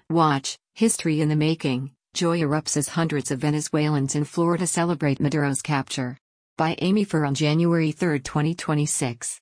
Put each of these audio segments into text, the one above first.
Watch, History in the Making, Joy erupts as hundreds of Venezuelans in Florida celebrate Maduro's capture. By Amy Fur on January 3, 2026.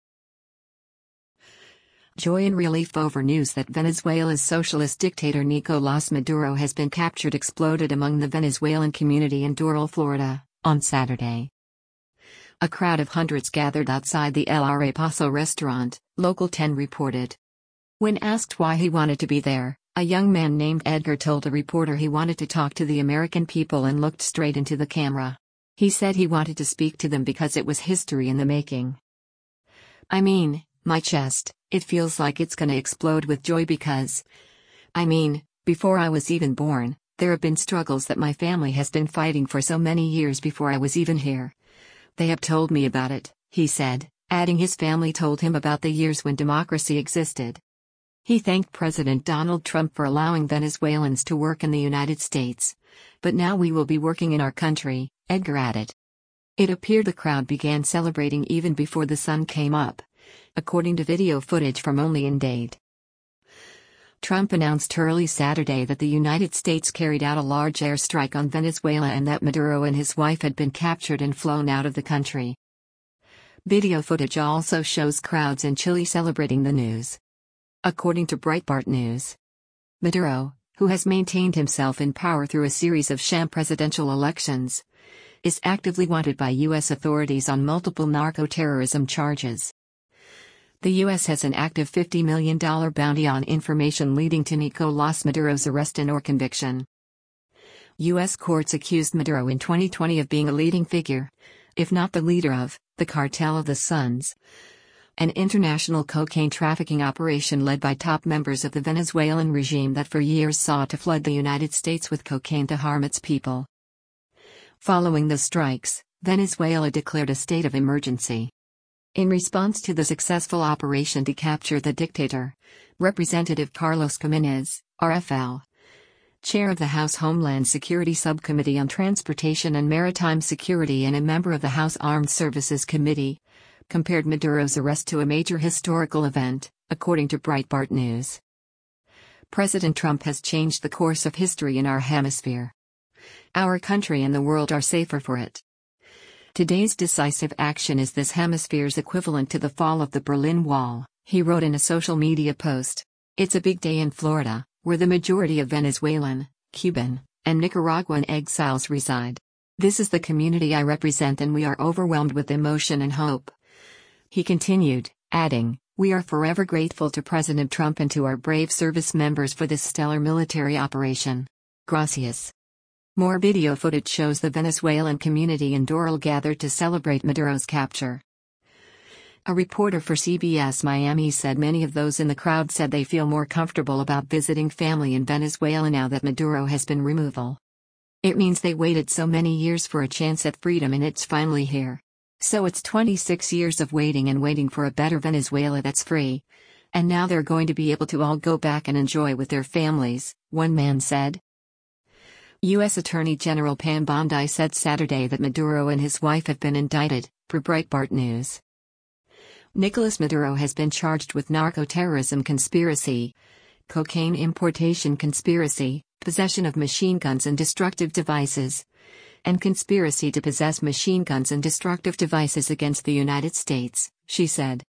Joy and relief over news that Venezuela's socialist dictator Nicolás Maduro has been captured exploded among the Venezuelan community in Doral, Florida, on Saturday. A crowd of hundreds gathered outside the El Arepaso restaurant, Local 10 reported. When asked why he wanted to be there, a young man named Edgar told a reporter he wanted to talk to the American people and looked straight into the camera. He said he wanted to speak to them because it was history in the making. "I mean, my chest, it feels like it's gonna explode with joy because, before I was even born, there have been struggles that my family has been fighting for so many years before I was even here. They have told me about it," he said, adding his family told him about the years when democracy existed. He thanked President Donald Trump for allowing Venezuelans to work in the United States. "But now we will be working in our country," Edgar added. It appeared the crowd began celebrating even before the sun came up, according to video footage from Only in Dade. Trump announced early Saturday that the United States carried out a large airstrike on Venezuela and that Maduro and his wife had been captured and flown out of the country. Video footage also shows crowds in Chile celebrating the news. According to Breitbart News, Maduro, who has maintained himself in power through a series of sham presidential elections, is actively wanted by U.S. authorities on multiple narco-terrorism charges. The U.S. has an active $50 million bounty on information leading to Nicolás Maduro's arrest and/or conviction. U.S. courts accused Maduro in 2020 of being a leading figure, if not the leader of, the Cartel of the Suns, an international cocaine trafficking operation led by top members of the Venezuelan regime that for years sought to flood the United States with cocaine to harm its people. Following the strikes, Venezuela declared a state of emergency. In response to the successful operation to capture the dictator, Representative Carlos Giménez, RFL, chair of the House Homeland Security Subcommittee on Transportation and Maritime Security and a member of the House Armed Services Committee, compared Maduro's arrest to a major historical event, according to Breitbart News. President Trump has changed the course of history in our hemisphere. Our country and the world are safer for it. Today's decisive action is this hemisphere's equivalent to the fall of the Berlin Wall, he wrote in a social media post. It's a big day in Florida, where the majority of Venezuelan, Cuban, and Nicaraguan exiles reside. This is the community I represent and we are overwhelmed with emotion and hope. He continued, adding, "We are forever grateful to President Trump and to our brave service members for this stellar military operation. Gracias." More video footage shows the Venezuelan community in Doral gathered to celebrate Maduro's capture. A reporter for CBS Miami said many of those in the crowd said they feel more comfortable about visiting family in Venezuela now that Maduro has been removed. "It means they waited so many years for a chance at freedom and it's finally here. So it's 26 years of waiting and waiting for a better Venezuela that's free. And now they're going to be able to all go back and enjoy with their families," one man said. U.S. Attorney General Pam Bondi said Saturday that Maduro and his wife have been indicted, per Breitbart News. Nicolás Maduro has been charged with narco-terrorism conspiracy, cocaine importation conspiracy, possession of machine guns and destructive devices, and conspiracy to possess machine guns and destructive devices against the United States, she said.